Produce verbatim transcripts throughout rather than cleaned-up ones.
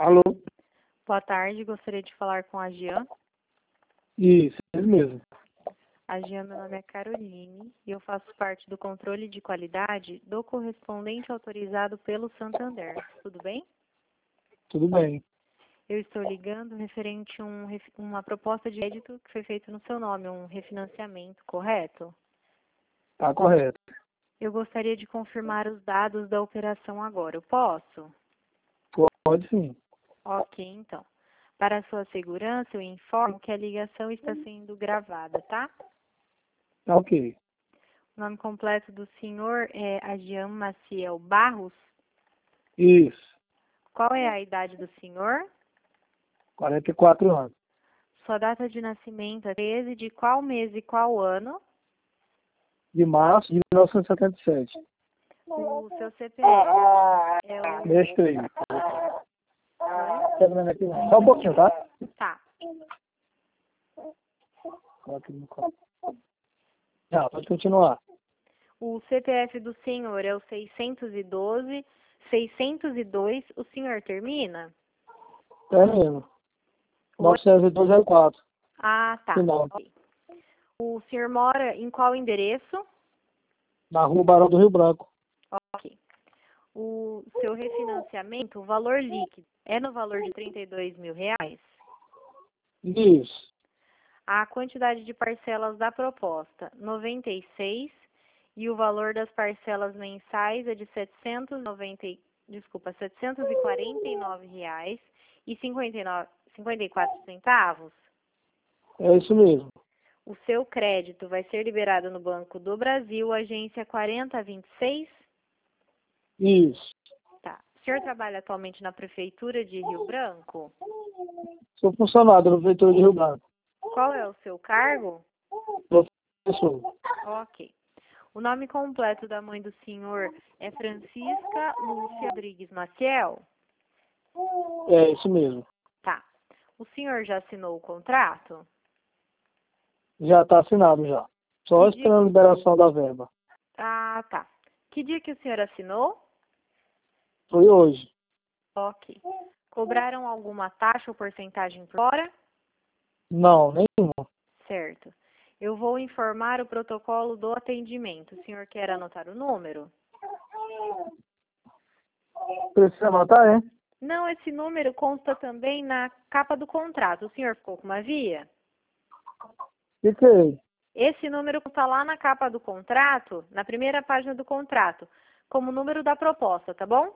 Alô? Boa tarde, gostaria de falar com a Jean. Isso, ele mesmo. A Jean, meu nome é Caroline e eu faço parte do controle de qualidade do correspondente autorizado pelo Santander. Tudo bem? Tudo bem. Eu estou ligando referente a um, uma proposta de crédito que foi feito no seu nome, um refinanciamento, correto? Tá correto. Eu gostaria de confirmar os dados da operação agora. Eu posso? Pode sim. Ok, então. Para a sua segurança, eu informo que a ligação está sendo gravada, tá? Tá ok. O nome completo do senhor é Agian Maciel Barros. Isso. Qual é a idade do senhor? quarenta e quatro anos. Sua data de nascimento é treze de qual mês e qual ano? De março de mil novecentos e setenta e sete. O seu C P F é o... Deixa aí. Oi? Terminando aqui, não. Só um pouquinho, tá? Tá. Coloca no copo. Já, pode continuar. O C P F do senhor é o seiscentos e doze, seiscentos e dois. O senhor termina? É mesmo. novecentos e dois zero quatro. Ah, tá. Final. Ok. O senhor mora em qual endereço? Na rua Barão do Rio Branco. Ok. O seu refinanciamento, o valor líquido, é no valor de trinta e dois mil reais? Isso. A quantidade de parcelas da proposta, noventa e seis, e o valor das parcelas mensais é de setecentos e noventa, desculpa, setecentos e quarenta e nove reais e cinquenta e nove, cinquenta e quatro centavos. É isso mesmo. O seu crédito vai ser liberado no Banco do Brasil, agência quarenta vinte e seis? Isso. Tá. O senhor trabalha atualmente na Prefeitura de Rio Branco? Sou funcionário da Prefeitura de Rio Branco. Qual é o seu cargo? Professor. Ok. O nome completo da mãe do senhor é Francisca Lúcia Rodrigues Maciel? É isso mesmo. Tá. O senhor já assinou o contrato? Já está assinado já. Só Que esperando a liberação da verba. Ah, tá. Que dia que o senhor assinou? Foi hoje. Ok. Cobraram alguma taxa ou porcentagem por hora? Não, nenhuma. Certo. Eu vou informar o protocolo do atendimento. O senhor quer anotar o número? Precisa anotar, é? Não, esse número consta também na capa do contrato. O senhor ficou com uma via? Fiquei. Esse número está lá na capa do contrato, na primeira página do contrato, como número da proposta, tá bom?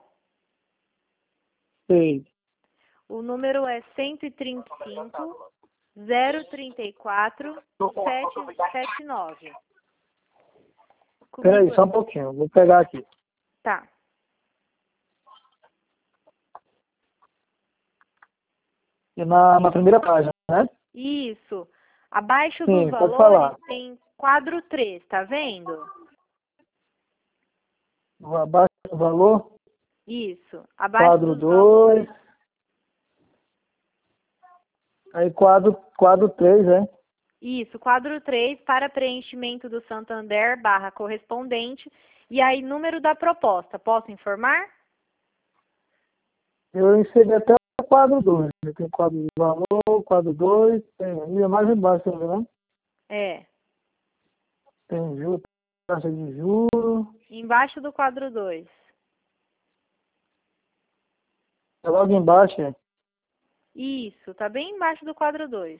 Sei. O número é cento e trinta e cinco, zero trinta e quatro, setecentos e setenta e nove. Peraí, só um pouquinho. Vou pegar aqui. Tá. E na, na primeira página, né? Isso. Abaixo Sim, dos pode valores falar. tem quadro três, tá vendo? Abaixo do valor. Isso. Abaixo Quadro dos valores. dois. Aí quadro, quadro três, né? Isso, quadro três para preenchimento do Santander barra correspondente. E aí, número da proposta. Posso informar? Eu inseri até o quadro dois. Tem quadro de valor, quadro dois. Tem ali mais embaixo, né? É. Tem juros, taxa de juros. Embaixo do quadro dois. É logo embaixo, é. Isso, tá bem embaixo do quadro dois.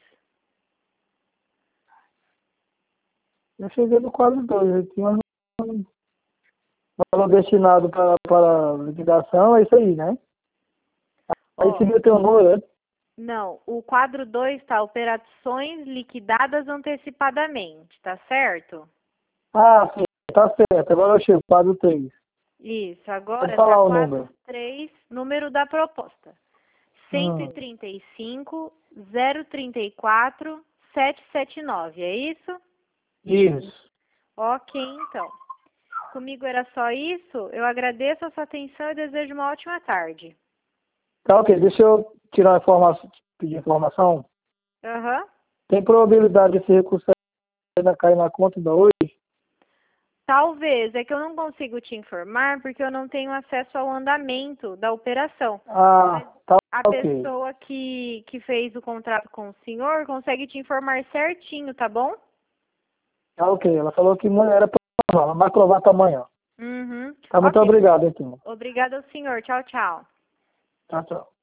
Eu cheguei no quadro dois. Eu tinha um valor destinado para, para liquidação, é isso aí, né? Aí Ó, seguiu o teu número, né? não, o quadro dois tá operações liquidadas antecipadamente, tá certo? Ah, sim, tá certo. Agora eu chego, quadro três. Isso, Pode agora tá falar o quadro número. três, número da proposta. cento e Hum, trinta e cinco, zero trinta e quatro, setecentos e setenta e nove, é isso? isso. Ok, então. Comigo era só isso. Eu agradeço a sua atenção e desejo uma ótima tarde. Tá ok, deixa eu tirar a informação, pedir informação. Aham. Tem probabilidade desse recurso ainda cair na conta da hoje? Talvez, é que eu não consigo te informar porque eu não tenho acesso ao andamento da operação. Ah, tá a Ok. pessoa que, que fez o contrato com o senhor consegue te informar certinho, tá bom? Tá ok. Ela falou que não era para ela vai provar para amanhã. Uhum. Tá, muito Ok. obrigado, então. Obrigada ao senhor. Tchau, tchau. Tchau, tchau.